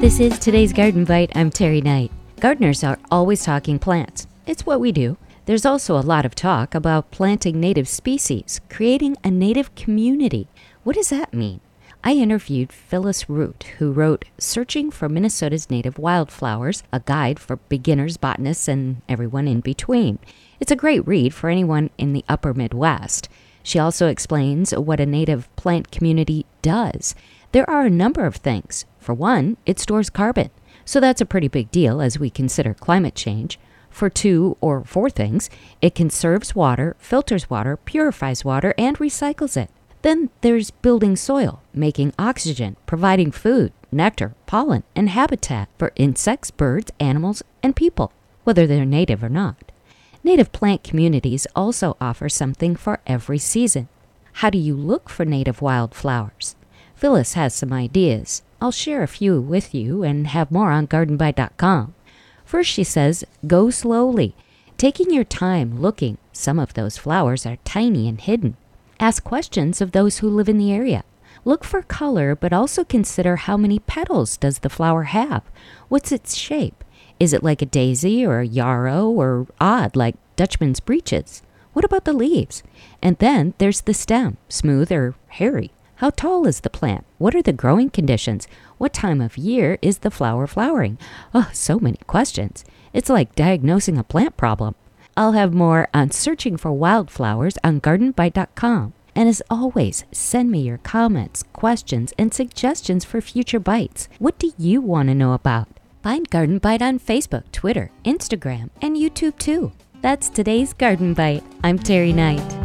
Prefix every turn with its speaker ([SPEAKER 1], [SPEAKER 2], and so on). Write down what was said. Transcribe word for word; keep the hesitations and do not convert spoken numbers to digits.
[SPEAKER 1] This is today's Garden Bite. I'm Terry Knight. Gardeners are always talking plants. It's what we do. There's also a lot of talk about planting native species, creating a native community. What does that mean? I interviewed Phyllis Root, who wrote Searching for Minnesota's Native Wildflowers, a guide for beginners, botanists, and everyone in between. It's a great read for anyone in the upper Midwest. She also explains what a native plant community does. There are a number of things. For one, it stores carbon, so that's a pretty big deal as we consider climate change. For two or four things, it conserves water, filters water, purifies water, and recycles it. Then there's building soil, making oxygen, providing food, nectar, pollen, and habitat for insects, birds, animals, and people, whether they're native or not. Native plant communities also offer something for every season. How do you look for native wildflowers? Phyllis has some ideas. I'll share a few with you and have more on garden bite dot com. First, she says, go slowly, taking your time looking. Some of those flowers are tiny and hidden. Ask questions of those who live in the area. Look for color, but also consider how many petals does the flower have? What's its shape? Is it like a daisy or a yarrow or odd like Dutchman's breeches? What about the leaves? And then there's the stem, smooth or hairy. How tall is the plant? What are the growing conditions? What time of year is the flower flowering? Oh, so many questions. It's like diagnosing a plant problem. I'll have more on searching for wildflowers on garden bite dot com. And as always, send me your comments, questions, and suggestions for future bites. What do you want to know about? Find Garden Bite on Facebook, Twitter, Instagram, and YouTube too. That's today's Garden Bite. I'm Terry Knight.